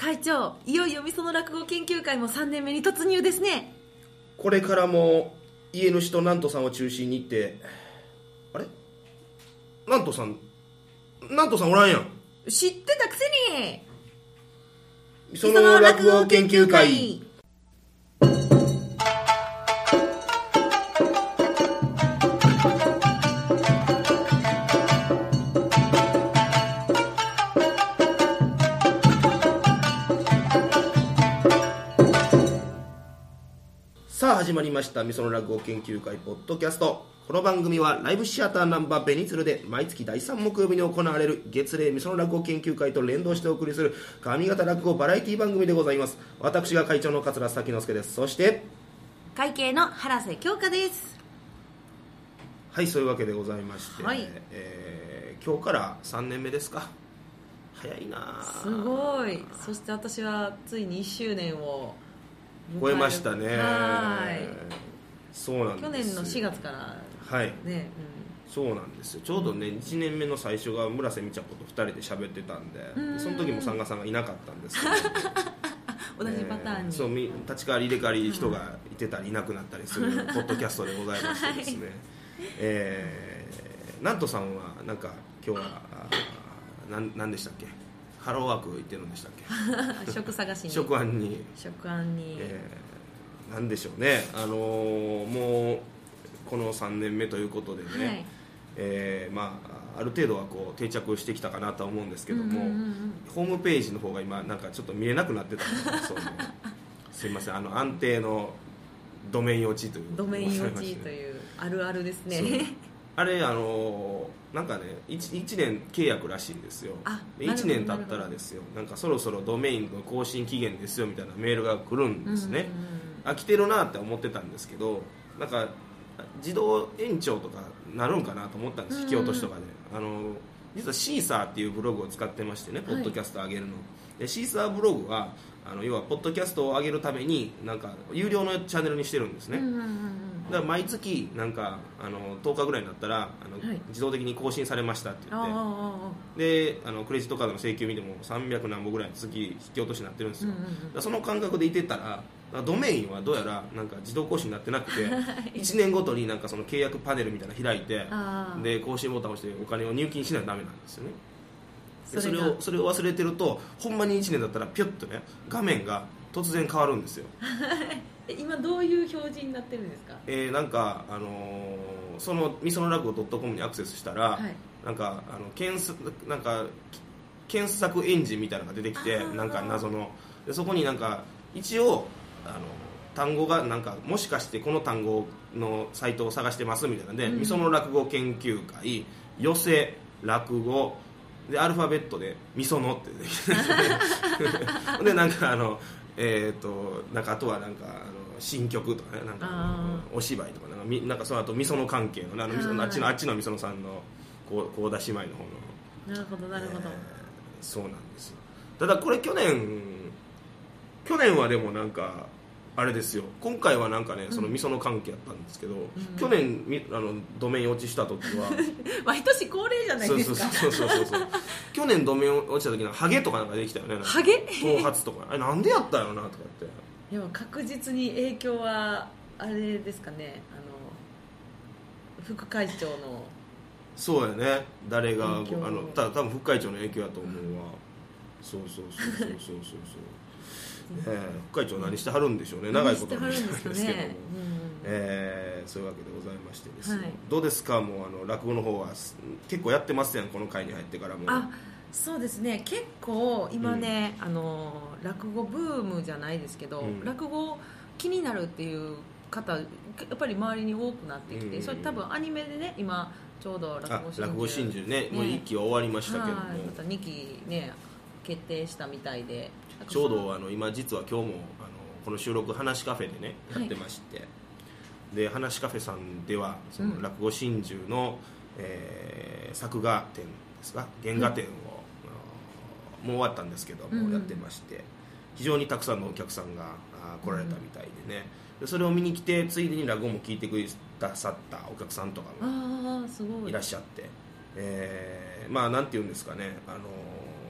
会長、いよいよみその落語研究会も3年目に突入ですね。 これからも家主と南砺さんを中心に行って、あれ、南砺さんおらんやん。 知ってたくせに。 みその落語研究会。さあ始まりましたみその落語研究会ポッドキャスト。この番組はライブシアターナンバーベニツルで毎月第3木曜日に行われる月例みその落語研究会と連動してお送りする上方落語バラエティ番組でございます。私が会長の桂崎之助です。そして会計の原瀬京香です。 はい、そういうわけでございまして、 はい、 今日から3年目ですか。早いな。 すごい。そして私はついに1周年を超えましたね。 はい、 そうなんです。 去年の4月からはいね、 そうなんですよ。ちょうどね、1年目の最初が村瀬美茶子と2人で喋ってたんで、その時もさんがさんがいなかったんですけど、 同じパターンに、 そう、立ち替わり入れ替わり人がいてたりいなくなったりするポッドキャストでございましてですね、南砺さんはなんか今日は何でしたっけ、ハローワーク行ってるんでしたっけ職探しに職案に、なんでしょうね、もうこの3年目ということでね、ある程度はこう定着してきたかなとは思うんですけども、ホームページの方が今なんかちょっと見えなくなってたんですよ。すいません、安定のドメイン落ちというドメイン落ちというあるあるですね。 あれなんかね 1年契約らしいんですよ。1年経ったらですよ、なんかそろそろドメインの更新期限ですよみたいなメールが来るんですね。飽きてるなって思ってたんですけど、なんか自動延長とかなるんかなと思ったんです。引き落としとかで、実はシーサーっていうブログを使ってましてね、ポッドキャストを上げるので、シーサーブログは要はポッドキャストを上げるためになんか有料のチャンネルにしてるんですね。だから毎月なんか10日ぐらいになったら自動的に更新されましたって言って、でクレジットカードの請求見ても300何本ぐらい月引き落としになってるんですよ。だからその感覚でいてたら、ドメインはどうやらなんか自動更新になってなくて1年ごとになんかその契約パネルみたいなの開いて、で更新ボタンを押してお金を入金しないとダメなんですよね。でそれを忘れてるとほんまに1年だったらピュッとね画面が突然変わるんですよ。 今どういう表示になってるんですか？ なんかそのみその落語 .com にアクセスしたら、なんか検索エンジンみたいなのが出てきて、なんか謎のでそこになんか一応単語がなんかもしかしてこの単語のサイトを探してますみたいなので、みその落語研究会寄せ落語でアルファベットでみそのって出てきてでなんかなんかあとはなんか新曲とかね、なんかお芝居とかなんかその後みその関係のあっちのみそのさんの幸田姉妹の方の。 なるほどなるほど、 そうなんですよ。ただこれ去年はでもなんかあれですよ、今回はなんかねそのみその関係やったんですけど、去年ドメイン落ちした時は毎年恒例じゃないですか。 そう去年ドメイン落ちた時のハゲとかなんかできたよね。 ハゲ頭髪とかなんでやったよなとかって。 いや確実に影響はあれですかね、副会長の。 そうやね、誰が多分副会長の影響やと思うわ。そう副会長何してはるんでしょうね。長いことはないんですけども、そういうわけでございましてですね、どうですか、もう落語の方は結構やってますやん、この会に入ってからも。 そうですね、結構今ね、落語ブームじゃないですけど、落語気になるっていう方やっぱり周りに多くなってきて、それ多分アニメでね今ちょうど落語真珠ね、もう1期は終わりましたけども、 また2期ね決定したみたいで、 ちょうど今実は今日もこの収録話カフェでねやってまして、で話カフェさんではその落語真珠の、作画展ですか、原画展を、もう終わったんですけども、やってまして、非常にたくさんのお客さんが来られたみたいでね、でそれを見に来てついでに落語も聞いてくださったお客さんとかもいらっしゃって、まあなんていうんですかね、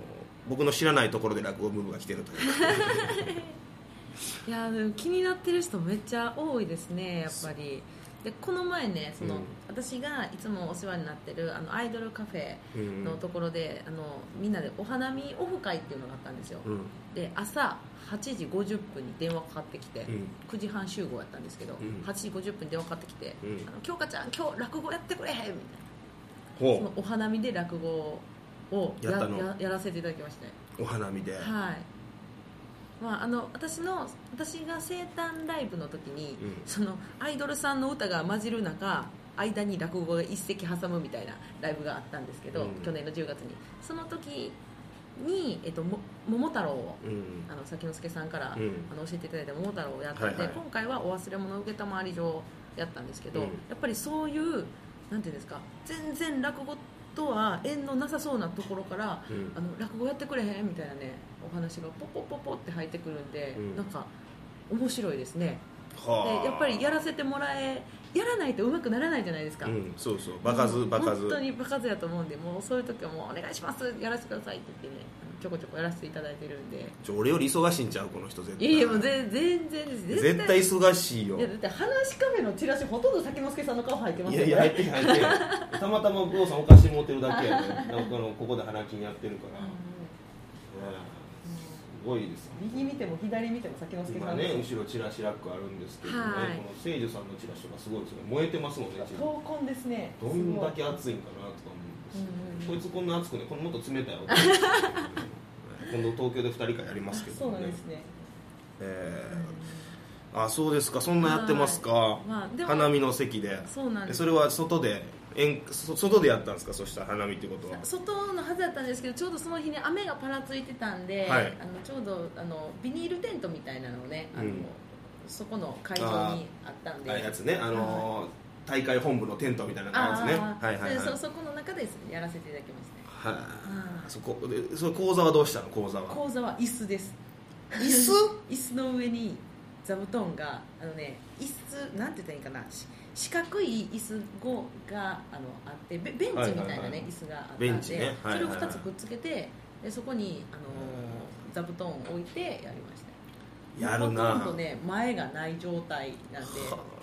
僕の知らないところで落語ブームが来てるといういやでも気になってる人めっちゃ多いですねやっぱり。でこの前ね私がいつもお世話になってるアイドルカフェのところで、みんなでお花見オフ会っていうのがあったんですよ、で朝8時50分に電話かかってきて、9時半集合やったんですけど、8時50分に電話かかってきて「京香ちゃん今日落語やってくれへん」みたいな、そのお花見で落語を やらせていただきましたね。 お花見で、 はいまあ、私が生誕ライブの時に、そのアイドルさんの歌が混じる中間に落語が一席挟むみたいなライブがあったんですけど、去年の10月にその時に、桃太郎を、崎之助さんから、教えていただいた桃太郎をやってて、今回はお忘れ物受けたまわり状やったんですけど、やっぱりそういうなんていうんですか、全然落語とは縁のなさそうなところから、落語やってくれへんみたいなねお話がポポポポって入ってくるんで、なんか面白いですね。でやっぱりやらせてもらやらないとうまくならないじゃないですか、 そうそう場数本当に場数やと思うんで、もうそういう時はもうお願いしますやらせてくださいって言ってねちょこちょこやらせていただいてるんで。 俺より忙しいんちゃうこの人絶対。 いやもう全然です絶対忙しいよ。 いやだって話カフェのチラシほとんど崎之助さんの顔入ってますよね。 いや入ってへんたまたま郷さんお菓子持ってるだけやねここで花金やってるから、すごいですね。 右見ても左見ても崎之助さん今ね後ろチラシラックあるんですけどね、この聖樹さんのチラシがすごいですね。燃えてますもんね。 闘魂ですね。 どんだけ熱いんかなとか思うんです、こいつこんな熱くね、このもっと冷たいわ今度東京で2人会やりますけどね。 そうなんですね。 あ、そうですか。そんなやってますか、花見の席で。 そうなんです。 それは外でやったんですか。そしたら花見ってことは外のはずだったんですけど、ちょうどその日ね雨がパラついてたんで、ちょうどビニールテントみたいなのをね、そこの会場にあったんで、 やつね、大会本部のテントみたいなやつね。 そこの中でやらせていただきましたね。 そこでそれ講座はどうしたの。講座は椅子です。 椅子椅子の上に座布団が椅子なんて言ったらいいかな、四角い椅子があってベンチみたいなね、椅子があったんで、それを2つくっつけて、でそこに座布団を置いてやりました。 やるな。 ほとんどね前がない状態なんで、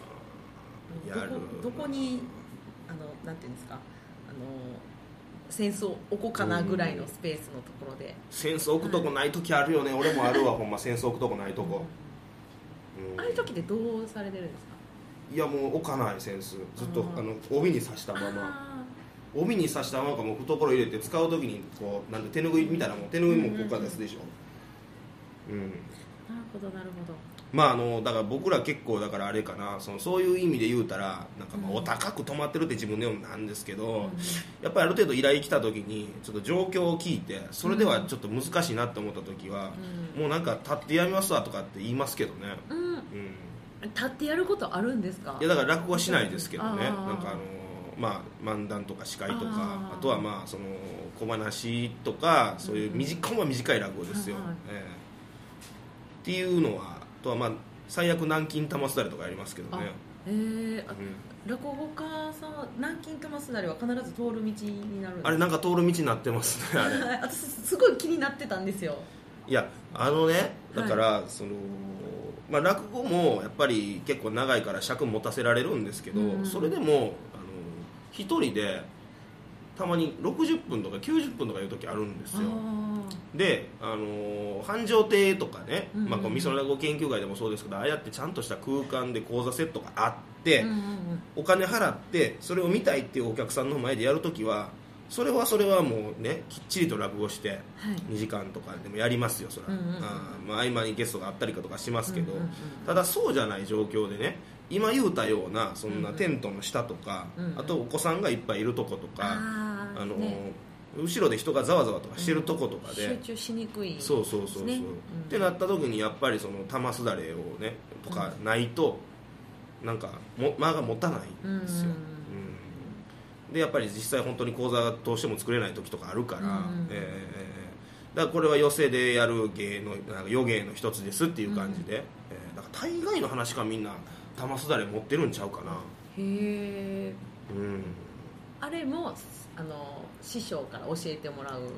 どこになんていうんですか、センスを置こうかなぐらいのスペースのところで。 センス置くとこない時あるよね。俺もあるわほんま。センス置くとこないとこ、 ああいう時ってどうされてるんですか。 いやもう置かない。センスずっと帯に刺したまま、帯に刺したままかもう懐入れて使う時にこうなんで手拭いみたいなもん。手拭いもここから出すでしょ。 なるほどなるほど。 まあだから僕ら結構だからあれかな、そういう意味で言うたらなんかお高く泊まってるって自分で言うのなんですけど、やっぱりある程度依頼来た時にちょっと状況を聞いて、それではちょっと難しいなって思った時は、もうなんか立ってやみますわとかって言いますけどね。 立ってやることあるんですか。 いやだから落語はしないですけどね。なんか漫談とか司会とか、あとはその小話とかそういう短い落語ですよ、っていうのはとは最悪南京玉すだれとかやりますけどね。 落語家さんは南京玉すだれは必ず通る道になるんですか。 あれなんか通る道になってますねあれ私すごい気になってたんですよ。 いやだから、落語もやっぱり結構長いから尺持たせられるんですけど、それでも一人でたまに60分とか90分とかいう時あるんですよ。で繁盛亭とかね、みその落語研究会でもそうですけど、ああやってちゃんとした空間で講座セットがあって、お金払ってそれを見たいっていうお客さんの前でやる時はそれはもうねきっちりと落語して2時間とかでもやりますよ。それは合間にゲストがあったりとかしますけど、ただそうじゃない状況でね、今言うたようなそんなテントの下とか、あとお子さんがいっぱいいるとことか、後ろで人がざわざわとかしてるとことかで、 集中しにくいですね。そうってなった時にやっぱりその玉すだれをねとかないとなんか間が持たないんですよ。でやっぱり実際本当に講座としても作れない時とかあるから、だからこれは寄席でやる芸の余芸の一つですっていう感じで、だから大概の話かみんな玉すだれ持ってるんちゃうかな。 へえ。あれも師匠から教えてもらう。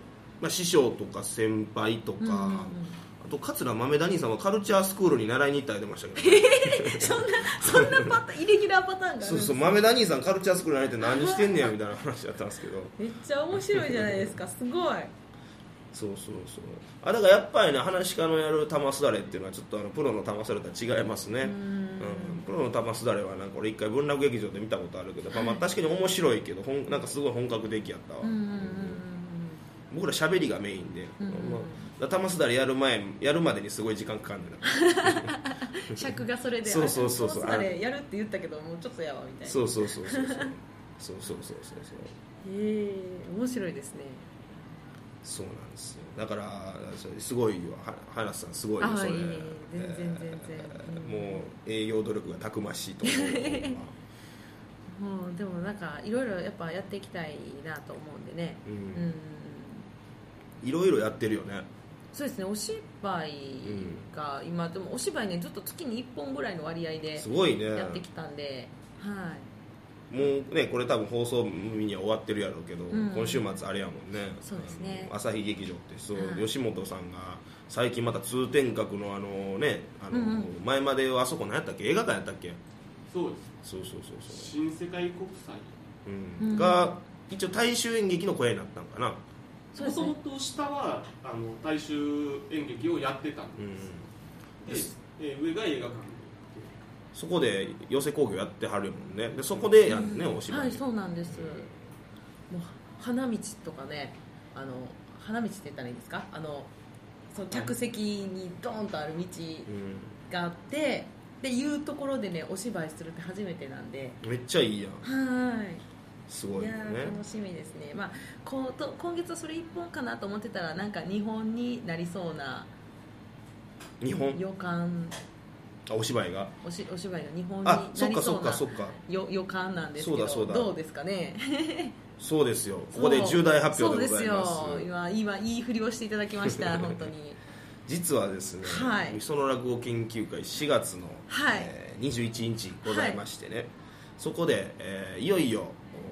まあ、師匠とか先輩とか、あと桂豆田兄さんはカルチャースクールに習いに行ったり出ましたけど、 そんなパターン、イレギュラーパターンがあるんですか？ そう豆田兄さんカルチャースクールに習いって何してんねやみたいな話だったんですけどめっちゃ面白いじゃないですか。すごい。 そうだからやっぱりね、話し家のやる玉すだれっていうのはちょっとプロの玉すだれとは違いますね。プロの玉すだれはなんか俺一回文楽劇場で見たことあるけど、まあ、確かに面白いけどなんかすごい本格的やったわ。僕ら喋りがメインで、玉すだれやるまでにすごい時間かかるんだよ尺がそれでそう玉すだれやるって言ったけどもうちょっとやわみたいな。 そう面白いですね。 そうなんですよ。だからすごいよ、原さんすごいよそれ。全然、もう営業努力がたくましいと思うもうでもなんかいろいろやっぱやっていきたいなと思うんでね。 いろいろやってるよね。 そうですね。お芝居が今でもお芝居ねずっと月に1本ぐらいの割合ですごいねやってきたんで、はい。 もうねこれ多分放送日には終わってるやろうけど、今週末あれやもんね。 そうですね。 朝日劇場って吉本さんが最近また通天閣の前まであそこ何やったっけ、映画館やったっけ？ そうです。そう新世界国際、 が一応大衆演劇の声になったんかな。 もともと下は大衆演劇をやってたんです、上が映画館。 そこで寄せ興行やってはるもんね。でそこでやるね、お芝居。 はい、そうなんです。もう花道とかね、花道って言ったらいいですか、その客席にドーンとある道があって、でいうところでねお芝居するって初めてなんで、 めっちゃいいやん。 はい、 すごいよね。 楽しみですね。まあ、今月はそれ1本かなと思ってたらなんか2本になりそうな予感。 お芝居がお芝居が日本になりそうな予感なんですけど、 そうだどうですかね。 そうですよ。ここで重大発表でございます。 そうですよ。今いい振りをしていただきました本当に。 実はですね、みその落語研究会4月の、21日ございましてね、そこで、いよいよ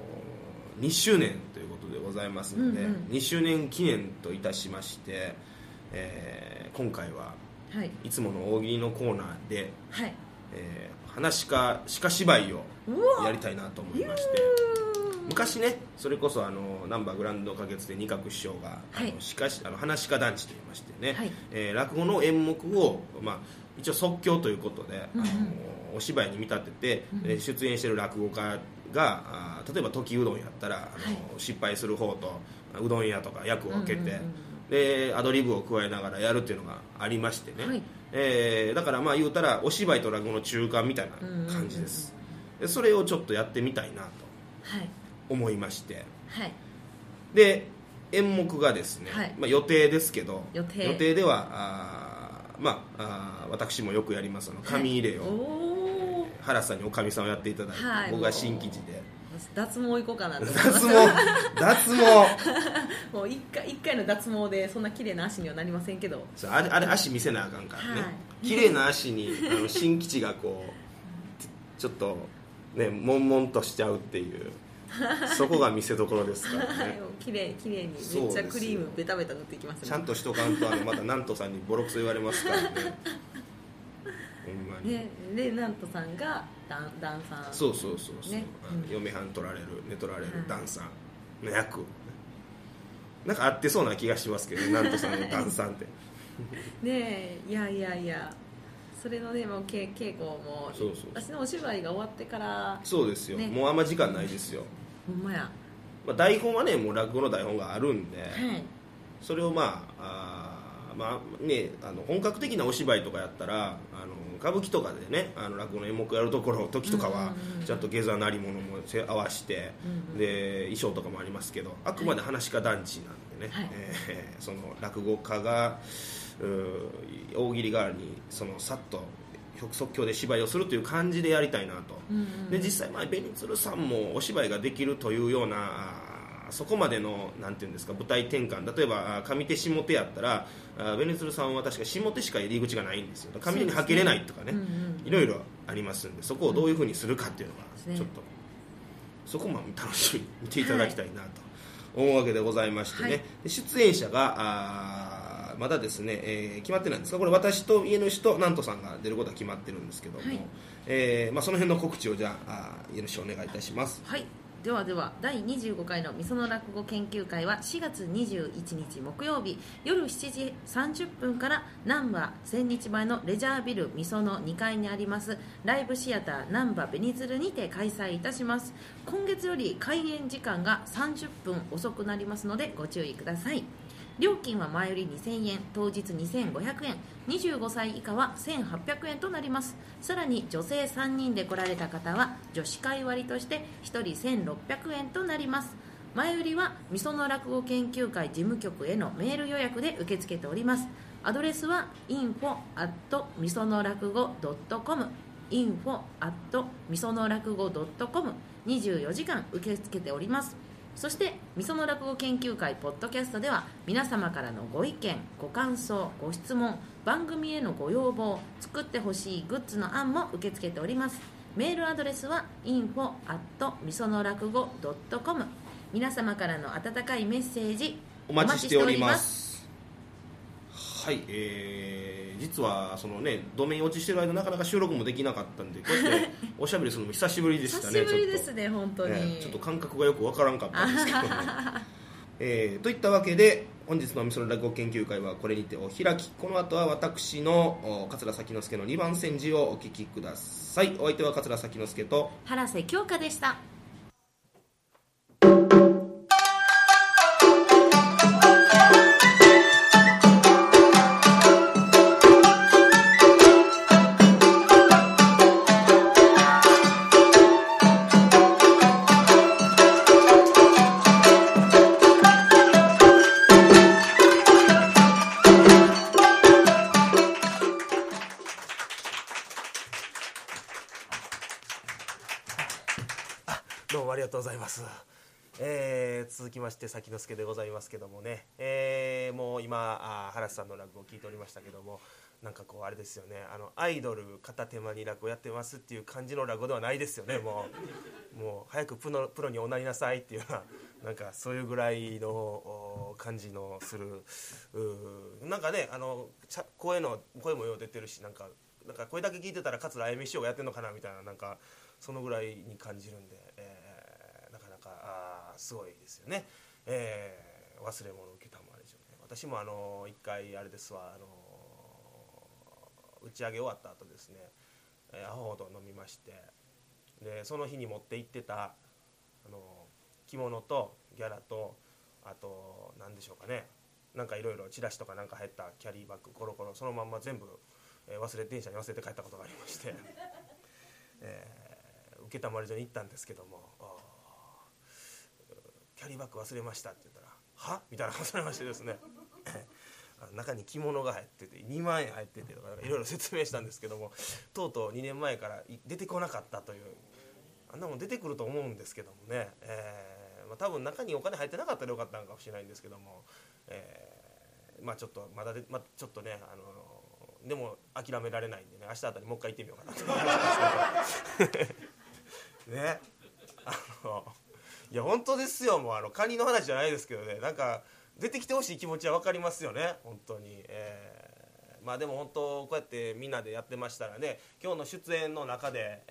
2周年ということでございますので、2周年記念といたしまして、今回はいつもの大喜利のコーナーで、話し家鹿芝居をやりたいなと思いまして、昔ねそれこそ難波グランド花月で二角師匠が、話し家団地といいましてね、落語の演目を、一応即興ということで、お芝居に見立てて、出演している落語家が例えば時うどんやったら失敗する方とうどん屋とか役を分けて、でアドリブを加えながらやるっていうのがありましてね、だから言うたらお芝居と落語の中間みたいな感じです。でそれをちょっとやってみたいなと思いまして、で演目がですね、予定ですけど、予定では私もよくやります紙入れを、原さんにおかみさんをやっていただいて、僕が新吉で脱毛行こうかなと思います。 脱毛もう一回の脱毛でそんな綺麗な足にはなりませんけど、 あれ足見せなあかんからね、綺麗な足に新吉がこうちょっとね悶々としちゃうっていうそこが見せ所ですからね。 綺麗にめっちゃクリームベタベタ塗っていきますね。 ちゃんとしとかんとまた南都さんにボロクソ言われますからね。ほんまに。 で南都さんがダンサー。 そう、ね、嫁はん取られる寝取られるダンサーの役、なんか合ってそうな気がしますけど、南都さんのダンサーってねえ、いやそれのねもう稽古も私のお芝居が終わってから。そうですよ、 もうあんま時間ないですよ。 ほんまや。 台本はねもう落語の台本があるんで、それを本格的なお芝居とかやったら歌舞伎とかでね落語の演目やる時とかはちゃんと下座なり物も合わせて、で衣装とかもありますけど、あくまで話し家団地なんでね、その落語家が大喜利代わりにさっと即興で芝居をするという感じでやりたいなと、で実際紅鶴さんもお芝居ができるというようなそこまでのなんていうんですか舞台転換、例えば上手下手やったら紅鶴さんは確か下手しか入り口がないんですよ。上手に履けれないとかね、いろいろありますんで、そこをどういうふうにするかっていうのがちょっとそこも楽しみに見ていただきたいなと思うわけでございましてね、出演者がまだですね、決まってないんですが、これ私と家主と南砺さんが出ることは決まってるんですけども、その辺の告知をじゃあ家主お願いいたします。 はい、では第25回のみその落語研究会は4月21日木曜日夜7時30分から難波千日前のレジャービルみその2階にありますライブシアター難波紅鶴にて開催いたします。今月より開演時間が30分遅くなりますのでご注意ください。料金は前売り2000円、当日2500円、25歳以下は1800円となります。さらに女性3人で来られた方は女子会割として1人1600円となります。前売りはみその落語研究会事務局へのメール予約で受け付けております。アドレスは info@ みその落語 .com info@ みその落語 .com 24時間受け付けております。そしてみその落語研究会ポッドキャストでは皆様からのご意見、ご感想、ご質問、番組へのご要望、作ってほしいグッズの案も受け付けております。メールアドレスは info@ みその落語 .com。 皆様からの温かいメッセージお待ちしております。はい、実はそのねドメイン落ちしてる間なかなか収録もできなかったんで、こうやっておしゃべりするのも久しぶりでしたね。 久しぶりですね、本当に、 ちょっと感覚がよくわからんかったんですけどねといったわけで本日のみその落語研究会はこれにてお開き。この後は私の桂崎之助の2番煎じをお聞きください。お相手は桂崎之助と原瀬京香でした。 どうもありがとうございます。続きまして崎之助でございますけどもね、もう今原さんの落語を聞いておりましたけども、なんかこうあれですよね、アイドル片手間に落語やってますっていう感じの落語ではないですよね。もう早くプロにおなりなさいっていうような、なんかそういうぐらいの感じのする、なんかね声もよう出てるし、なんかこれだけ聞いてたら桂あゆみ師匠がやってるのかなみたいな、なんかそのぐらいに感じるんで、なかなかすごいですよね。忘れ物受けたまわりじゃね。私も一回あれですわ、打ち上げ終わった後ですね、アホほど飲みまして、でその日に持って行ってた着物とギャラと、あと何でしょうかね、なんかいろいろチラシとかなんか入ったキャリーバッグコロコロそのまんま全部電車に忘れて帰ったことがありまして受けたまわり所に行ったんですけども、キャリーバッグ忘れましたって言ったらはみたいなことになりましてですね中に着物が入ってて2万円入っててとかいろいろ説明したんですけども、とうとう2年前から出てこなかったという、あんなもん出てくると思うんですけどもね、多分中にお金入ってなかったらよかったのかもしれないんですけども、ちょっとまだちょっとねでも諦められないんでね、明日あたりもう一回行ってみようかなと思いますけどね、いや本当ですよ、もうカニの話じゃないですけどね、なんか出てきてほしい気持ちは分かりますよね本当に。でも本当こうやってみんなでやってましたらね、今日の出演の中で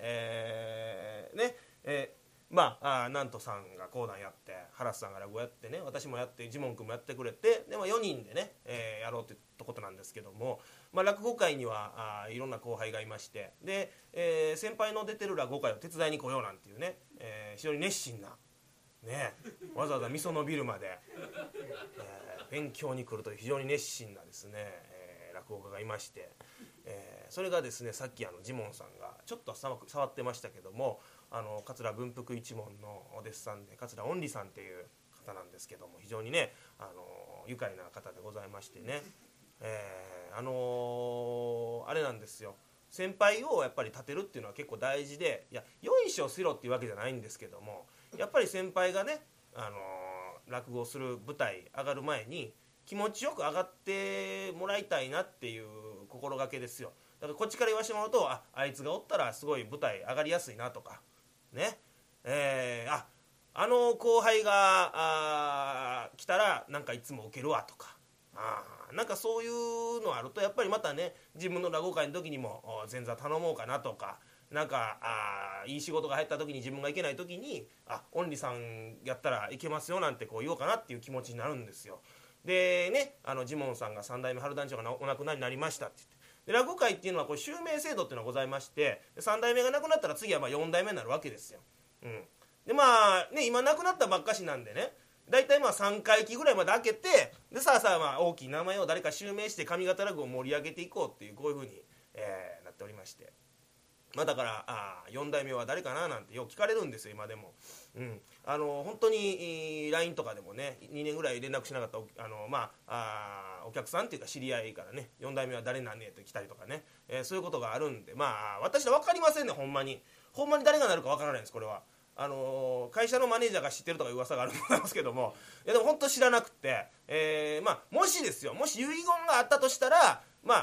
南砺さんが講談やって、原さんが落語やってね、私もやって、ジモン君もやってくれて、で、4人でね、やろうということなんですけども、落語会にはいろんな後輩がいまして、で、先輩の出てる落語会を手伝いに来ようなんていうね、非常に熱心な、ね、わざわざみそのビルまで、勉強に来るという非常に熱心なですね、落語家がいまして、それがですね、さっきジモンさんがちょっと触ってましたけども、桂文福一門のお弟子さんで桂恩里さんっていう方なんですけども、非常にね愉快な方でございましてね、あれなんですよ、先輩をやっぱり立てるっていうのは結構大事で、いやよいしょしろっていうわけじゃないんですけども、やっぱり先輩がね落語する舞台上がる前に気持ちよく上がってもらいたいなっていう心がけですよ。だからこっちから言わせてもらうと、あいつがおったらすごい舞台上がりやすいなとかね、 後輩が来たらなんかいつも受けるわとか、なんかそういうのあるとやっぱりまたね自分の落語会の時にも前座頼もうかなとか、なんかいい仕事が入った時に自分が行けない時にオンリさんやったらいけますよなんてこう言おうかなっていう気持ちになるんですよ。でね、ジモンさんが三代目春団長がお亡くなりになりましたって言って、で落語会っていうのはこう襲名制度っていうのがございまして、3代目が亡くなったら次はまあ4代目になるわけですよ。でまあね今亡くなったばっかしなんでね、大体まあ3回忌ぐらいまで開けて、でさあまあ大きい名前を誰か襲名して上方落語を盛り上げていこうっていうこういう風に、なっておりまして、だから4代目は誰かななんてよく聞かれるんですよ今でも。本当に LINE とかでもね2年ぐらい連絡しなかったお客さんっていうか知り合いからね4代目は誰なんねって来たりとかね、そういうことがあるんで、私は分かりませんね。ほんまに誰がなるか分からないんです。これは会社のマネージャーが知ってるとか噂があると思いますけども、いやでも本当知らなくて、もしですよ、もし遺言があったとしたら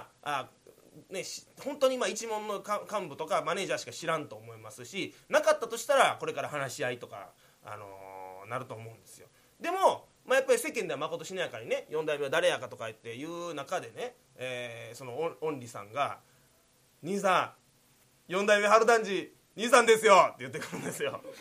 本当に一門の幹部とかマネージャーしか知らんと思いますし、なかったとしたらこれから話し合いとか、なると思うんですよ。でも、やっぱり世間ではまことしなやかにね4代目は誰やかとか言っていう中でね、そのオンリさんが「兄さん4代目春団治兄さんですよ」って言ってくるんですよ。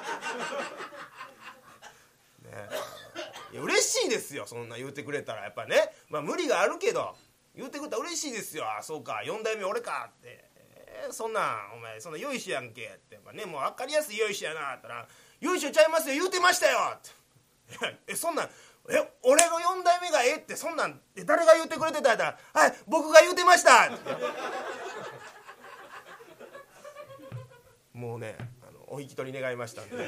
いや嬉しいですよ、そんな言うてくれたら。やっぱね、無理があるけど言うてくれたら嬉しいですよ。そうか4代目俺かって、そんなんお前そんなよいしやんけって、やっぱねもう分かりやすいよいしやなって言ったら「よいしょちゃいますよ言うてましたよ」ってそんなん俺の4代目がってそんなん誰が言うてくれてたんやったら「はい僕が言うてました」ってもうねお引き取り願いましたんで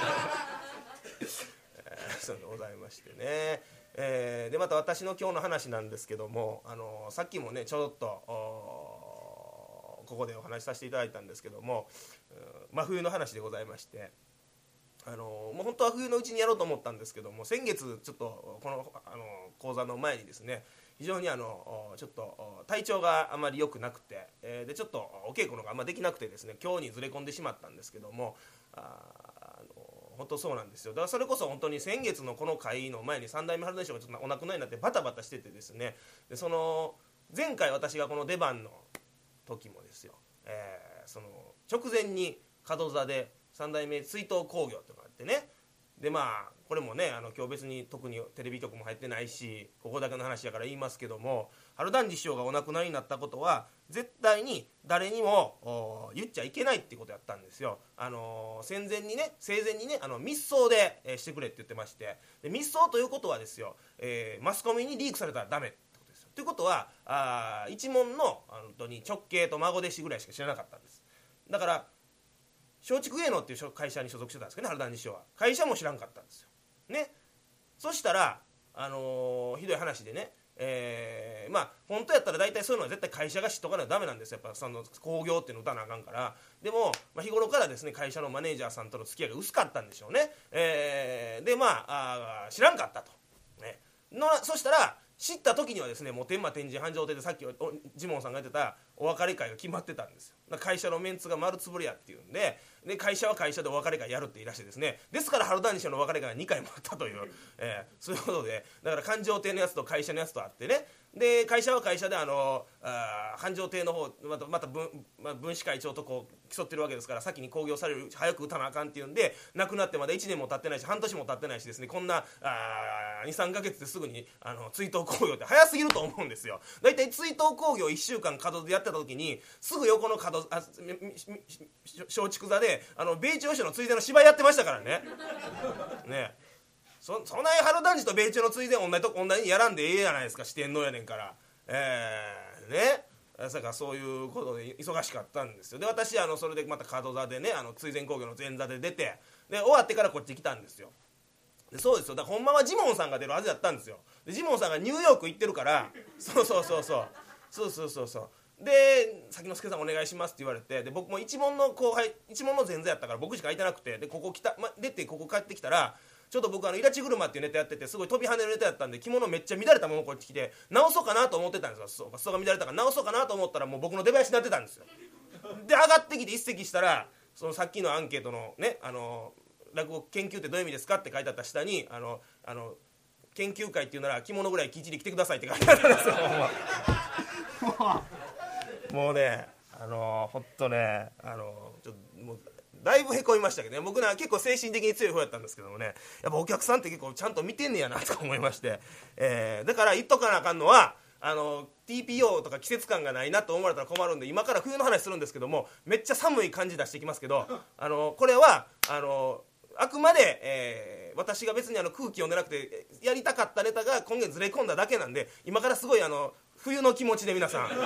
そうでございましてね。でまた私の今日の話なんですけども、さっきもねちょっとここでお話しさせていただいたんですけども、真冬の話でございまして、もう本当は冬のうちにやろうと思ったんですけども、先月ちょっとこの講座の前にですね非常にちょっと体調があまり良くなくて、でちょっとお稽古のがあんまできなくてですね今日にずれ込んでしまったんですけども、本当そうなんですよ。だからそれこそ本当に先月のこの回の前に三代目春団治がちょっとお亡くなりになってバタバタしててですね、でその前回私がこの出番の時もですよ、その直前に門座で三代目追悼興行とかあってね、でこれもね今日別に特にテレビ局も入ってないしここだけの話やから言いますけども、春団治師匠がお亡くなりになったことは絶対に誰にも言っちゃいけないっていうことやったんですよ。生前にね密葬で、してくれって言ってまして、で密葬ということはですよ、マスコミにリークされたらダメってことですよ。ということは一門の本当に直系と孫弟子ぐらいしか知らなかったんです。だから松竹芸能っていう会社に所属してたんですけどね、春団治師匠は会社も知らんかったんですよね。そしたらひどい話でね、本当やったら大体そういうのは絶対会社が知っとかないとダメなんですよ。やっぱその興行っていうの打たなあかんから。でも、日頃からですね会社のマネージャーさんとの付き合いが薄かったんでしょうね。で知らんかったと、ね、そしたら知った時にはですねもう天馬天神繁盛亭でさっきジモンさんが言ってたお別れ会が決まってたんですよ。会社のメンツが丸つぶれやっていうんで、会社は会社でお別れ会やるって言い出してですね、ですから春団治のお別れ会が2回もあったという、そういうことで、だから繁盛亭のやつと会社のやつとあってね、で会社は会社で繁盛亭の方また分子会長とこう競ってるわけですから、先に興行される早く打たなあかんっていうんで、亡くなってまだ1年も経ってないし半年も経ってないしですね、こんな 2,3 ヶ月ですぐに追悼興行って早すぎると思うんですよ。だいたい追悼興行1週間門でやってた時にすぐ横の松竹座で米朝師の追善の芝居やってましたからね。ねそない春団治と米朝の追善同じにやらんでええじゃないですか、四天王やねんから。ねだからそういうことで忙しかったんですよ。で私それでまた門座でね追善興行の前座で出て、で終わってからこっち来たんですよ。でそうですよ、だからほんまはジモンさんが出るはずやったんですよ。でジモンさんがニューヨーク行ってるからそうで先之助さんお願いしますって言われて、で僕も一門の後輩一門の前座やったから僕しか空いてなくて、でここ来た、出てここ帰ってきたらちょっと僕イラチ車っていうネタやっててすごい飛び跳ねるネタやったんで着物めっちゃ乱れたままこっち来て直そうかなと思ってたんですよ。裾が乱れたから直そうかなと思ったらもう僕の出囃子になってたんですよ。で上がってきて一席したらそのさっきのアンケートのね落語研究ってどういう意味ですかって書いてあった下に研究会っていうなら着物ぐらいきっちり着てくださいって書いてあったんですよもうねほんとねちょっともうだいぶへこみましたけどね。僕ね結構精神的に強い方やったんですけどもね、やっぱお客さんって結構ちゃんと見てんねやなと思いまして、だから言っとかなあかんのはTPO とか季節感がないなと思われたら困るんで、今から冬の話するんですけども、めっちゃ寒い感じ出してきますけどこれはあくまで、私が別に空気読んでなくてやりたかったネタが今月ずれ込んだだけなんで、今からすごい冬の気持ちで皆さん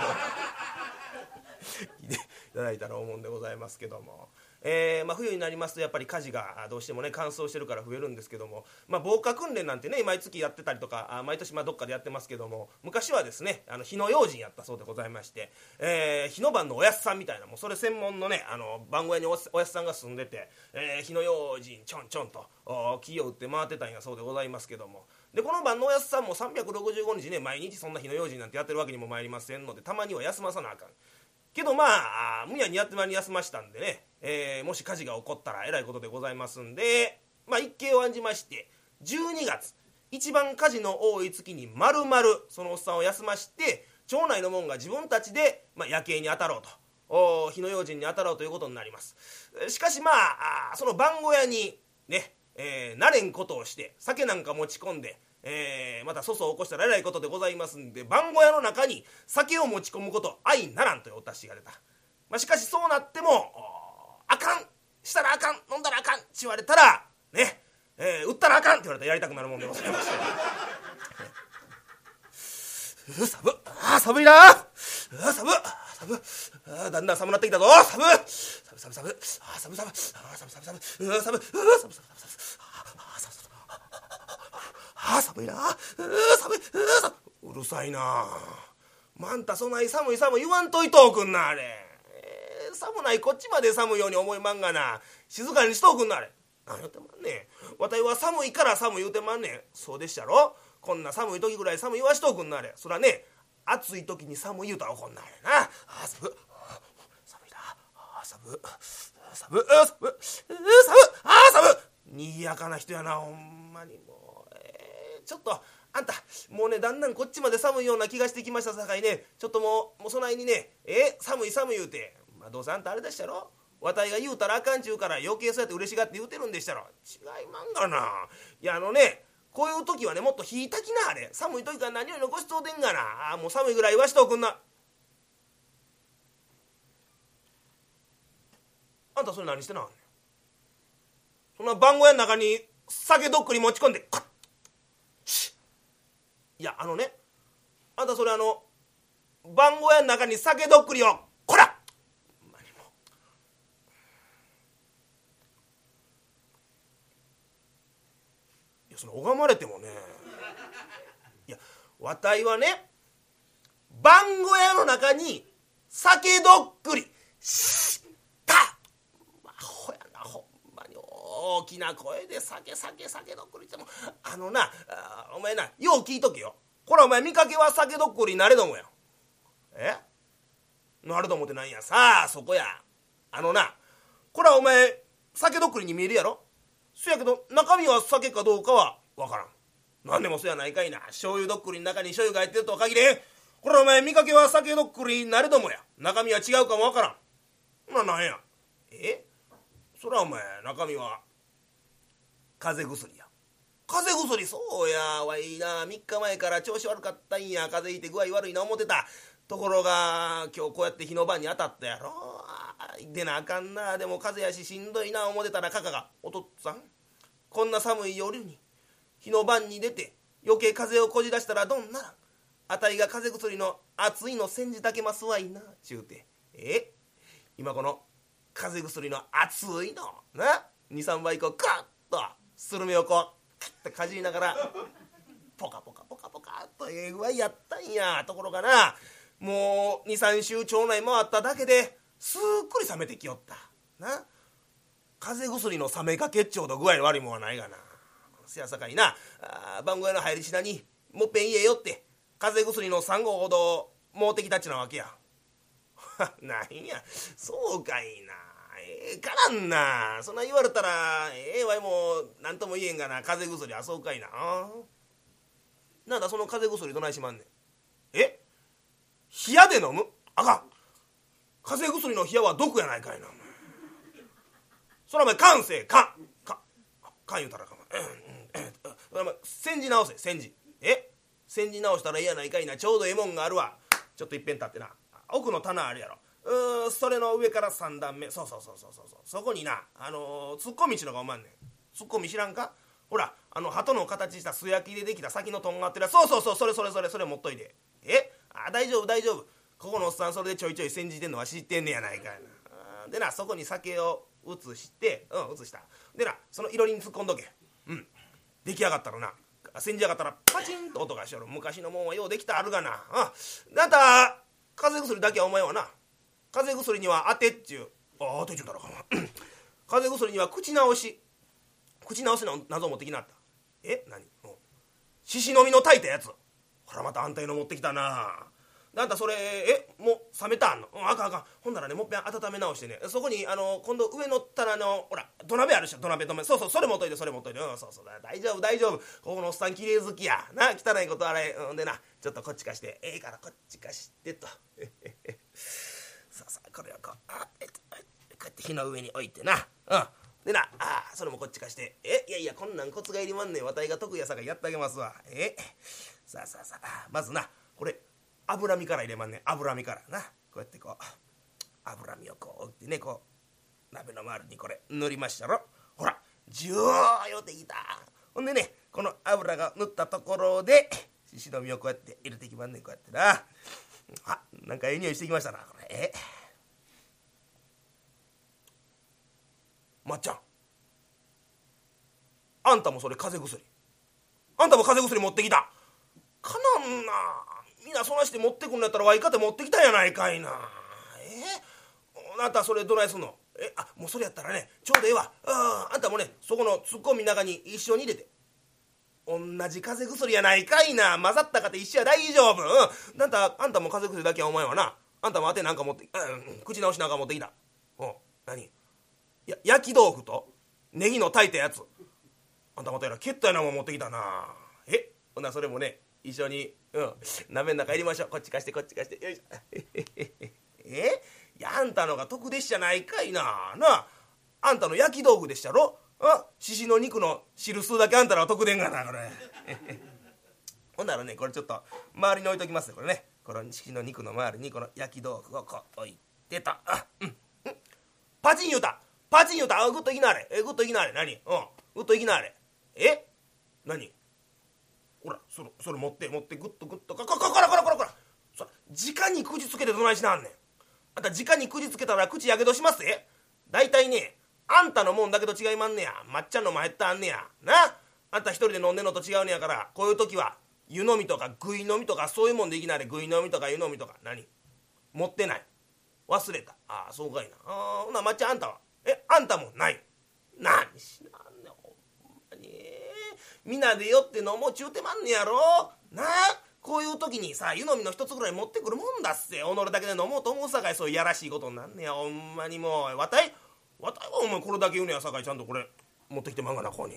いただいたら思うんでございますけども、冬になりますとやっぱり火事がどうしてもね乾燥してるから増えるんですけども、防火訓練なんてね毎月やってたりとか毎年どっかでやってますけども、昔はですね火の用心やったそうでございまして、火の番のおやっさんみたいな、もうそれ専門のね番小屋におやっさんが住んでて、火の用心ちょんちょんと木を打って回ってたんやそうでございますけども、でこの番のおやっさんも365日ね毎日そんな火の用心なんてやってるわけにも参りませんので、たまには休まさなあかんけど、むやにやってまに休ましたんでね、もし火事が起こったらえらいことでございますんで、一計を案じまして12月一番火事の多い月に丸々そのおっさんを休まして、町内の者が自分たちで、夜景に当たろうと、火の用心に当たろうということになります。しかしその番小屋にね、慣れんことをして酒なんか持ち込んで、また粗相を起こしたらえらいことでございますんで、番小屋の中に酒を持ち込むこと相ならんというお達しが出た。しかしそうなってもあかん、したらあかん、飲んだらあかんって言われたらね、売ったらあかんって言われたらやりたくなるもんでございまして寒いなだんだん寒なってきたぞ。寒いなうるさいなあんたそない寒い言わんといとおくんなあれ、寒ないこっちまで寒いように思いまんがな、静かにしとおくんなあれ。何言ってまんねん、わたいは寒いから寒い言うてまんねん。そうでっしゃろ、こんな寒い時ぐらい寒い言わしとおくんなあれ。そらね暑い時に寒い言うたら怒んなあれな。寒いにぎやかな人やなほんまに。もうちょっとあんたもうねだんだんこっちまで寒いような気がしてきましたさかいね、ちょっともうそないにね寒い言うて、どうせあんたあれでしたろ、わたいが言うたらあかんちゅうから余計そうやって嬉しがって言うてるんでしたろ。違いまんがな。いやこういう時はねもっと火たきなあれ。寒い時から何より残しとうてんがな。もう寒いぐらい言わしとおくんな。あんたそれ何してなあんねん。そんな番小屋の中に酒どっくり持ち込んでカッシッ、いやあんたそれ番小屋の中に酒どっくりをこらいやその拝まれてもね、いやわたいはね番小屋の中に酒どっくりしたほやなほんまに大きな声で酒どっくりってもお前なよう聞いとけよ。これお前見かけは酒どっくりなれどもや。なれどもってなんや。さあそこや。これはお前酒どっくりに見えるやろ。そやけど中身は酒かどうかはわからん。なんでもそやないかいな。醤油どっくりの中に醤油が入ってるとは限れん。これお前見かけは酒どっくりになれどもや。中身は違うかもわからん。なんや。そらお前中身は風邪薬や。風邪薬。そうやわいな、3日前から調子悪かったんや。風邪ひいて具合悪いな思ってたところが今日こうやって日の晩に当たったやろ。出なあかんな。でも風邪やししんどいな思ってたらカカがおとっつぁんこんな寒い夜に日の晩に出て余計風邪をこじ出したらどんならあたいが風邪薬の熱いの煎じたけますわいなちゅうて今この風邪薬の熱いのな 2,3 倍こうクラッとスルメをこうクッとかじりながらポカポカっと具合やったんや。ところがなもう 2,3 週町内回っただけですっくり冷めてきよったな。風邪薬の冷めかけっちょうど具合の悪いもんはないがな。せやさかいな番小屋の入りしなにもっぺん家よって風邪薬の3合ほど持ってきたっちゅうなわけや。なんやそうかいな。 からんな。そんな言われたらわいもう何とも言えんがな。風邪薬あそうかいな。なんだその風邪薬どないしまんねん。冷やで飲む？あかん。風邪薬の冷やは毒やないかいな。そらお前感性か言うたらかま煎じ直せ煎じ煎じ直したら嫌やないかいな。ちょうどええもんがあるわ。ちょっといっぺん立ってな。奥の棚あるやろ。それの上から3段目。そうそこになツッコミっちゅうのがおまんねん。ツッコミ知らんか？ほら鳩の形した素焼きでできた先のとんがってるやつ。そうそれ持っといて。大丈夫。ここのおっさんそれでちょいちょい煎じてんのは知ってんねやないかいな。でなそこに酒を移して移したでなそのいろりに突っ込んどけ。出来上がったらな煎じ上がったらパチンと音がしよる。昔のもんはようできたあるがな。あんた風邪薬だけはお前はな風邪薬には当てっちゅう当てっちゅうたらかな風邪薬には口直しの謎を持ってきなった。何獅子の実の炊いたやつ。ほらまたあんたの持ってきたな。あんたそれもう冷めたんの？あかん。ほんならねもっぺん温め直してねそこに今度上の棚のほら土鍋あるし土鍋そうそれ持っといてそう大丈夫ここのおっさん綺麗好きやな。汚いことあれでなちょっとこっち貸してからこっち貸してとさあこれをこうやって火の上に置いてなでなそれもこっち貸していやこんなんコツがいりまんねん。わたいが得意やさかいやってあげますわ。さあまずなこれ脂身から入れまんねん。脂身からなこうやってこう脂身をこう置いてねこう鍋の周りにこれ塗りましたろ。ほらジューよてきた。ほんでねこの油が塗ったところで獅子の実をこうやって入れてきまんねん。こうやってななんかええ匂いしてきましたなこれ。まっちゃんあんたもそれ風邪薬あんたも風邪薬持ってきたかなんな。みんなそないして持ってくんのやったらわいかて持ってきたんやないかいな。あんたそれどないすんの？もうそれやったらねちょうどええわ。あんたもねそこのツッコミの中に一緒に入れて同じ風邪薬やないかいな。混ざったかて一緒や大丈夫。あんたも風邪薬だけはお前はなあんたも当てなんか持って口直しなんか持ってきた。何焼き豆腐とネギの炊いたやつ。あんたまたやらけったいなもん持ってきたな。ほなそれもね一緒に鍋の中入れましょう。こっち貸してよいしょいやあんたのが得でっしゃないかいな。あんたの焼き豆腐でっしゃろ。獅子の肉の汁吸うだけあんたのが得でんがなこれほんならねこれちょっと周りに置いときますよ。これねこの獅子の肉の周りにこの焼き豆腐をこう置いてた。パチン言うたグッといきなあれ何グッといきなあれ何ほらそれ持ってグッとこらそら直に口つけてどないしなんねん。あんた直に口つけたら口やけどしますだいたいねあんたのもんだけと違いまんねや。まっちゃんのも減ったあんねやな。あんた一人で飲んでんのと違うねやからこういう時は湯飲みとかぐい飲みとかそういうもんでいきなあれ。ぐい飲みとか湯飲みとか何持ってない忘れた。そうかいな。ほなまっちゃんあんたはあんたもない何しなんねんほんまにみんなでよって飲もうちゅうてまんねやろな。こういう時にさ湯飲みの一つぐらい持ってくるもんだっせ。己だけで飲もうと思うさかいそういうやらしいことになんねやほんまに。もうわたいはお前これだけ言うねやさかいちゃんとこれ持ってきてまんがなここにい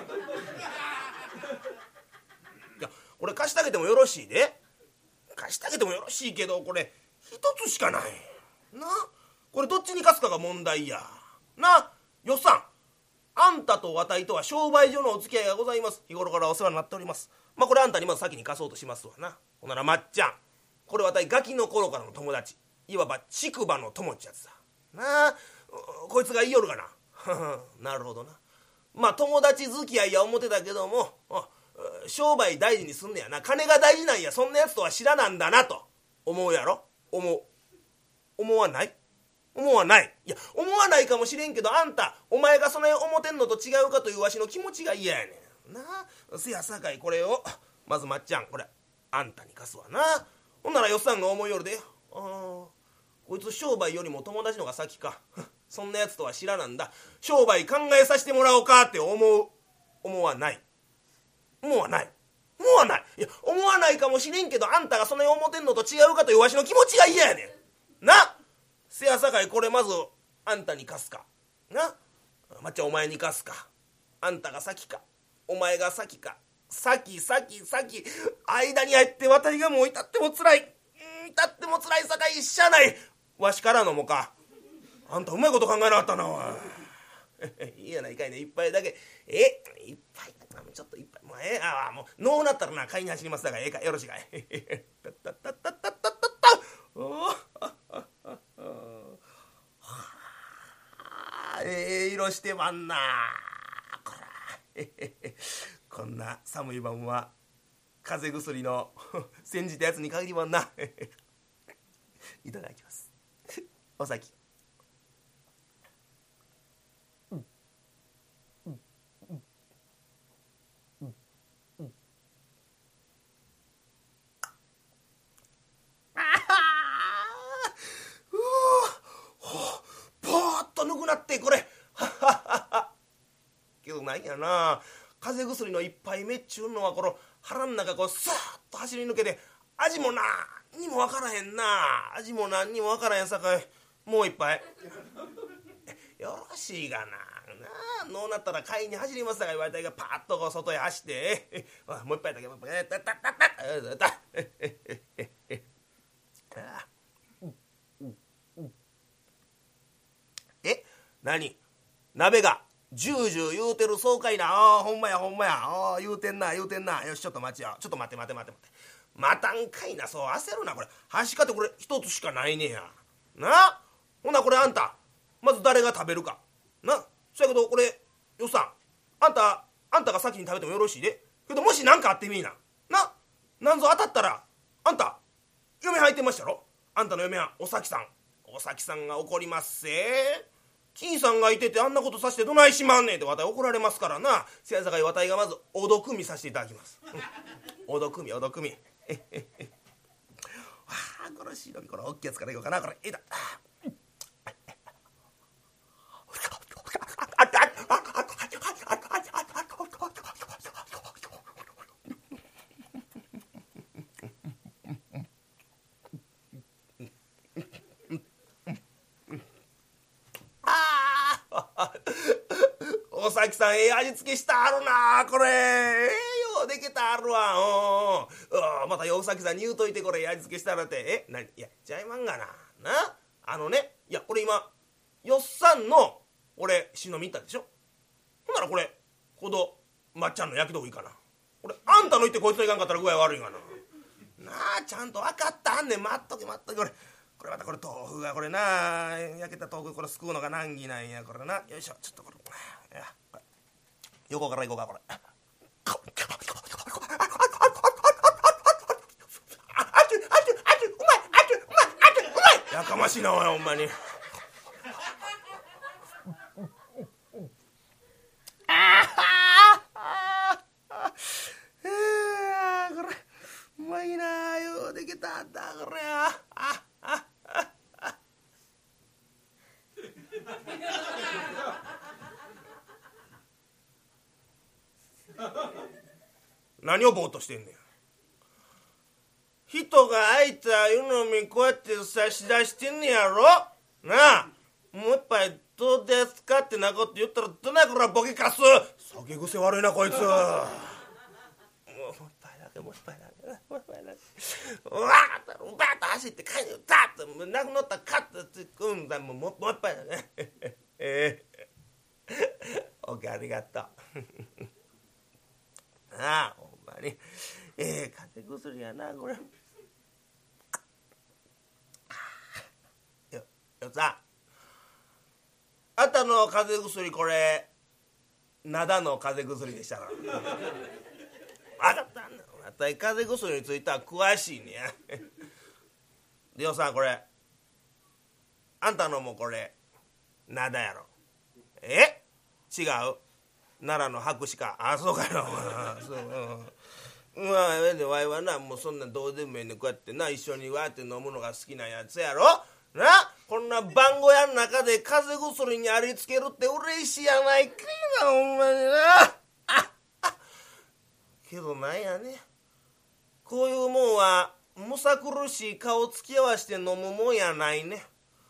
やこれ貸してあげてもよろしいで。貸してあげてもよろしいけどこれ一つしかないな。これどっちに貸すかが問題やな。よっさんあんたとわたいとは商売上のお付き合いがございます。日頃からお世話になっております。これあんたにまず先に貸そうとしますわな。ほならまっちゃんこれわたいガキの頃からの友達いわば竹馬の友っちやつだな。こいつが言いよるがななるほどな。友達付き合いや思ってたけども商売大事にすんねやな。金が大事なんやそんなやつとは知らなんだなと思うやろ。思わないいや思わないかもしれんけどあんたお前がその思ってんのと違うかというわしの気持ちが嫌やねんな。せやさかいこれをまずまっちゃんこれあんたに貸すわな。ほんならよっさんが思いよるでこいつ商売よりも友達のが先かそんなやつとは知らなんだ。商売考えさせてもらおうかって思わないいや思わないかもしれんけどあんたがその思ってんのと違うかというわしの気持ちが嫌やねんな。せやさかいこれまずあんたに貸すかな、まっちゃんお前に貸すか、あんたが先かお前が先か、先間に入って渡りがもう至ってもつらい、至ってもつらいさかいしゃあない、わしから飲もうか。あんたうまいこと考えなかったなおいいいやないかいね、一杯だけ、一杯ちょっと一杯もうもうのうなったらな買いに走りますだからかよろしいかいたったったったったったった色してまんなこらこんな寒い晩は風邪薬の煎じたやつに限りまんないただきます。お先ぬくなってこれけどなんやな、風邪薬の一杯目っちゅうのはこの腹ん中こうスーッと走り抜けて味もなんにもわからへんな、味もなんにもわからへんさかいもう一杯よろしいがな、のうなったら買いに走りますさかい言われたがパッとこう外へ走ってもう一杯だけもう一杯何鍋がジュージュー言うてるそうかいな、ほんまや言うてんな、よしちょっと待ちよ、ちょっと待って待たんかいな、そう焦るな、これ箸かってこれ一つしかないねやな。ほなこれあんたまず誰が食べるかな、そやけどこれよっさんあんたが先に食べてもよろしいで、けどもし何かあってみいななんぞ当たったらあんた嫁入ってましたろ、あんたの嫁はお咲さんが怒りますせ、金さんがいててあんなことさしてどないしまんねんってわたい怒られますからな。せやさかいわたいがまずおどくみさせていただきます、おどくみこの白身この大きいやつからいこうかな、これいたお咲さん味付けしてあるなこれようできたあるわまたお咲さんに言うといてこれ味付けしてあるって何いやちゃいまんがないや俺今よっさんの俺忍び行ったでしょ、ほんならこれほどまっちゃんの焼き豆腐いいかな、俺あんたの言ってこいつのいかんかったら具合悪いがなちゃんと分かったんねん、待っとけこれまたこれ豆腐がこれな焼けた豆腐これすくうのが難儀なんやこれな、よいしょちょっとこれ横からいこうかこれやかましいなおいほんまにこれうまいなようできたんだこれ何をぼーっとしてんねん、人が空いた湯飲みこうやって差し出してんねやろなあ、もう一杯どうですかってなこと言ったらどないこらボケかす、酒癖悪いなこいつもう一杯だけうわーっと走って帰るダッとなくなったらカッと突っ込んだもう一杯だねおかありがとうほんまに風邪薬やなこれよっさんあんたの風邪薬これ灘の風邪薬でしたから分かったんだあたい風邪薬については詳しいねやでよっさんこれあんたのもこれ灘やろ違う奈良の白紙かそうかよでわいはなもうそんなんどうでもええねんこうやってな一緒にわーって飲むのが好きなやつやろなこんな番小屋の中で風邪薬にありつけるって嬉しいやないかいなほんまになけどなんやねこういうもんはむさ苦しい顔つき合わして飲むもんやないね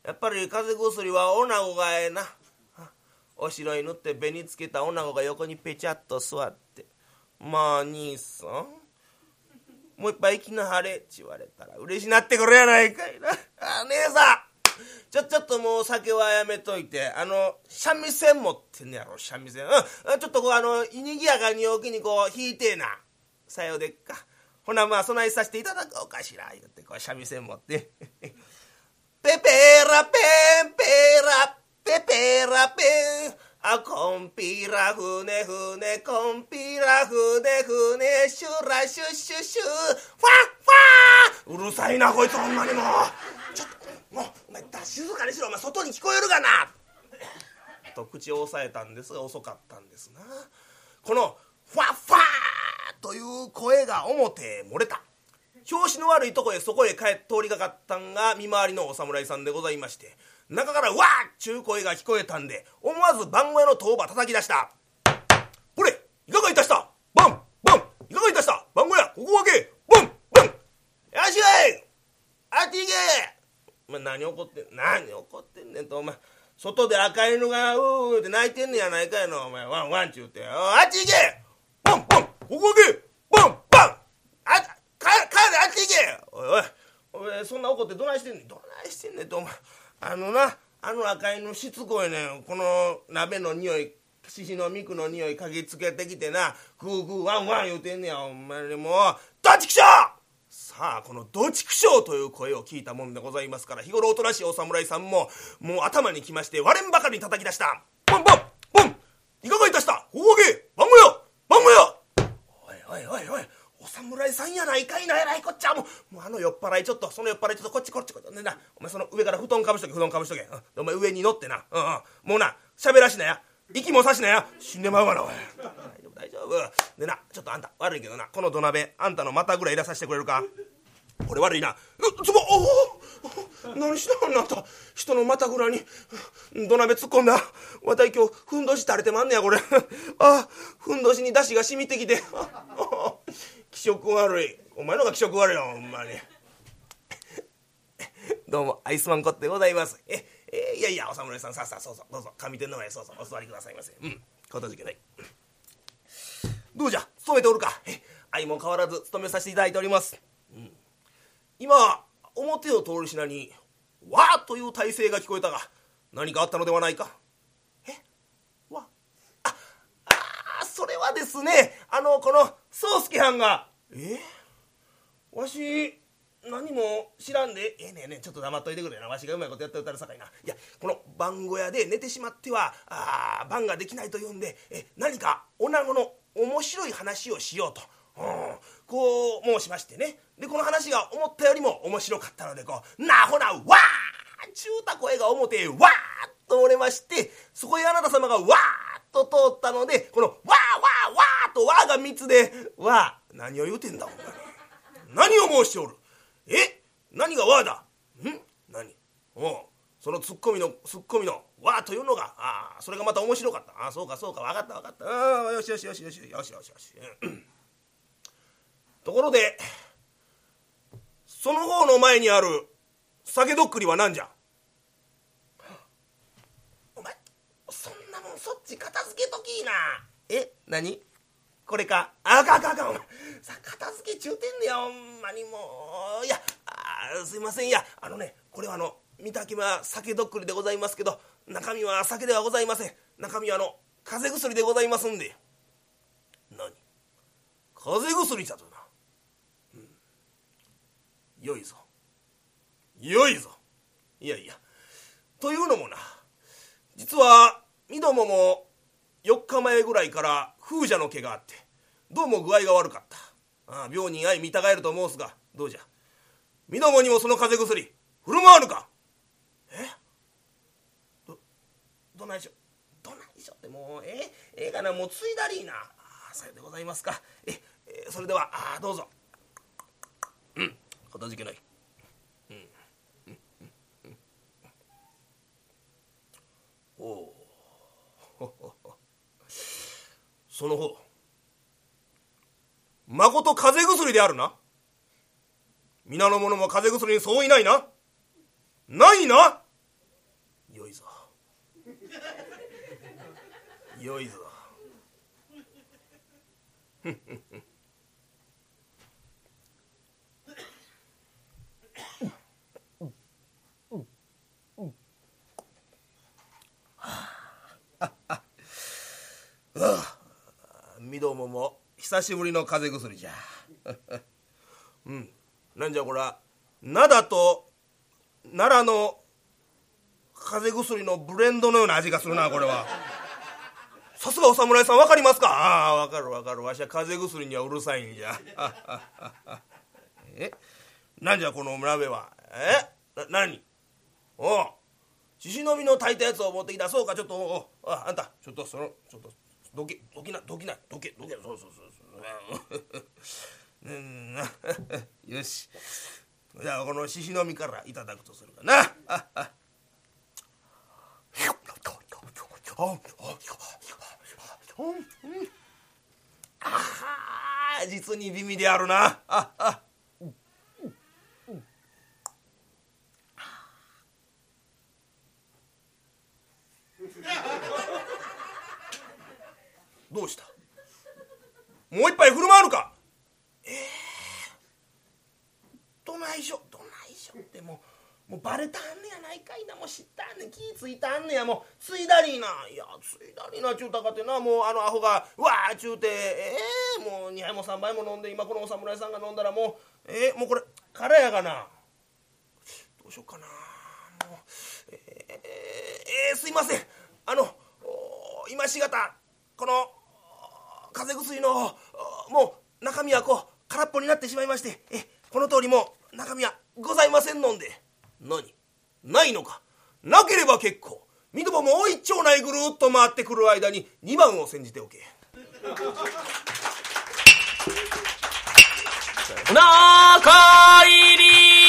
やっぱり風邪薬はおなごがええな。おしろい塗って紅つけたおなごが横にペチャッと座って、まあ兄さんもう一杯行きなはれって言われたら嬉しなってくるやないかいな。姉さんちょっともう酒はやめといて、三味線持ってんねやろ、三味線。ちょっとこうにぎやかにおきにこう弾いてえな。さよでっか。ほなまあ備えさせていただこうかしら。言ってこう三味線持ってペペラペンペラペペラペン、コンピラフネフネコンピラフネフネシュラシュシュシュファッファー。うるさいなこいつほんまにもう。ちょっともうお前静かにしろ、お前外に聞こえるがなと口を押さえたんですが遅かったんですな。このファッファーという声が表へ漏れた。調子の悪いとこへそこへ通りかかったんが見回りのお侍さんでございまして、中からわーっちゅう声が聞こえたんで思わず番小屋の塔場叩き出した。これいかがいたした、バンバン、いかがいたした番小屋、ここ分けバンバン、よしいあっち行け。お前何怒ってんねんと、お前外で赤犬がうーって泣いてんねやないかいの、お前ワンワンちゅうて、あっち行けバンバン、ここ分けバンバン、帰れあっち行け。おいそんな怒ってどないしてんねんと、お前あの赤犬しつこいねん。この鍋の匂い、ししの肉の匂い嗅ぎつけてきてな、グーグーワンワン言うてんねや。お前にもうどっちくしょう。さあこのどっちくしょうという声を聞いたもんでございますから、日頃おとなしいお侍さんももう頭にきまして割れんばかりに叩き出した。ボンボンボン、いかがいたした、ほうげ番小屋番小屋。おいお侍さんやないかいな、えらいこっちゃ。もう酔っ払いちょっとこっちねな、お前その上から布団かぶしとけ、お前上に乗ってな、もうな喋らしなや、息もさしなや、死んでまうわな。おい大丈夫でな、ちょっとあんた悪いけどな、この土鍋あんたの股ぐらい入れさせてくれるか。これ悪いな。つぼ何したんな、あんた人の股ぐらに土鍋突っ込んだ。わたい今日ふんどし垂れてまんねやこれふんどしに出汁が染みてきて気色悪い。お前のが気色悪いよほんまにどうもアイスマンコってございます。いやお侍さん、さあそうどうぞ上手の前へそうお座りくださいませ。かたじけない。どうじゃ勤めておるか。相も変わらず勤めさせていただいております。今表を通る品にわーという体勢が聞こえたが何かあったのではないか。わそれはですね、この宗助はんがわし何も知らんでねえちょっと黙っといてくれな。わしがうまいことやって歌るさかいな。いやこの番小屋で寝てしまっては番ができないというんで何か女子の面白い話をしようとこう申しましてね。でこの話が思ったよりも面白かったのでこうなほなわーちゅうた声が表へわーっと漏れまして、そこへあなた様がわーっと通ったので、このわーわーわーとわーが3つでわー何を言うてんだほんまに。何を申しておる。何がわーだ。何そのツッコミのわーというのがそれがまた面白かった。そうか分かったよしところでその方の前にある酒どっくりは何じゃ。お前そんなもんそっち片付けときいな。何これか。あかんお前さ片付けちゅうてんねやほんまにもう。いやすいません。いやこれは見た目は酒どっくりでございますけど中身は酒ではございません。中身は風邪薬でございますんで。何風邪薬じゃとな。よいぞ。いやというのもな、実はみどもも4日前ぐらいから風邪の気があってどうも具合が悪かった。病人相見たがえると申すがどうじゃみどもにもその風邪薬振る舞わぬか。どないしょってもうかな、もうついだりーな。さようでございますか。それではどうぞ。かたじけない。その方まこと風邪薬であるな。皆の者も風邪薬に相違ないな。ないな。 よいぞ。みどもも久しぶりの風邪薬じゃ。うん、なんじゃこら、灘と奈良の風邪薬のブレンドのような味がするな、これは。さすがお侍さん、わかりますか？ああ、わかるわかる。わしは風邪薬にはうるさいんじゃ。なんじゃこの鍋は。何？おう、獅子の実の炊いたやつを持ってきた。そうか、ちょっと、あんたちょっとちょっとどけ、そうよし、じゃあこの獅子の実からいただくとするかな。実に美味であるな。どうした？もう一杯振る舞うのか？どないしょってもうバレたんねやないかいな。もう知ったんねん、気ぃついたんねや。もうついだりな、いやついだりなちゅうたかってな、もうアホがうわーちゅうて、もう2杯も3杯も飲んで、今このお侍さんが飲んだらもうもうこれ空やがな。どうしようかな。もうすいません、今しがたこの風邪薬のもう中身はこう空っぽになってしまいまして、この通りもう中身はございませんのんで。何？ないのか？なければ結構。みどももう一丁内ぐるっと回ってくる間に2番を煎じておけ。 中入り